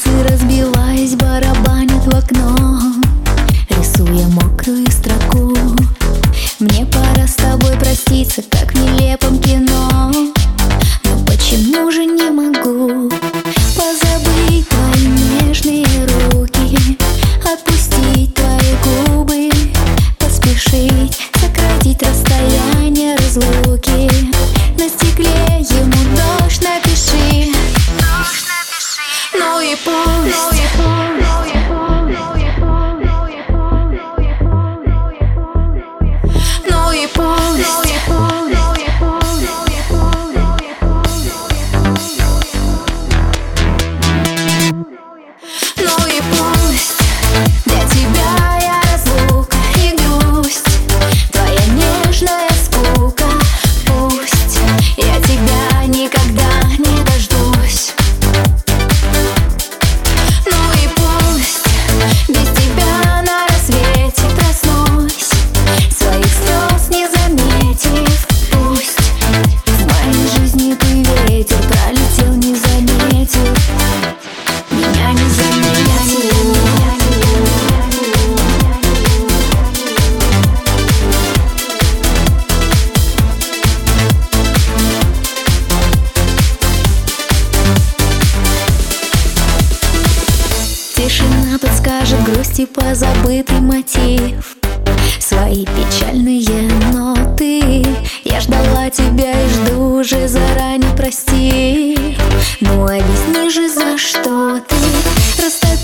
Сердце, разбиваясь, барабанит в окно, рисуя мокрую строку. Мне пора с тобой проститься, как в нелепом кино. Но почему же не могу позабыть твои нежные руки, отпустить твои губы, поспешить сократить расстояние разлуки. На стекле ему дождь напиши, ну и пусть. Ну и пусть. Ну и пусть. Для тебя я разлука и грусть, твоя нежная скука. Пусть я тебя никогда не дождусь. Ну и пусть без тебя на рассвете проснусь, своих слез не заметив. Пусть в моей жизни ты ветер, пролетел, не заметил, меня не заметил. Тишина подскажет грусти позабытый мотив, свои печальные ноты. Я ждала тебя и жду уже заранее, прости. Ну объясни же, за что ты расставил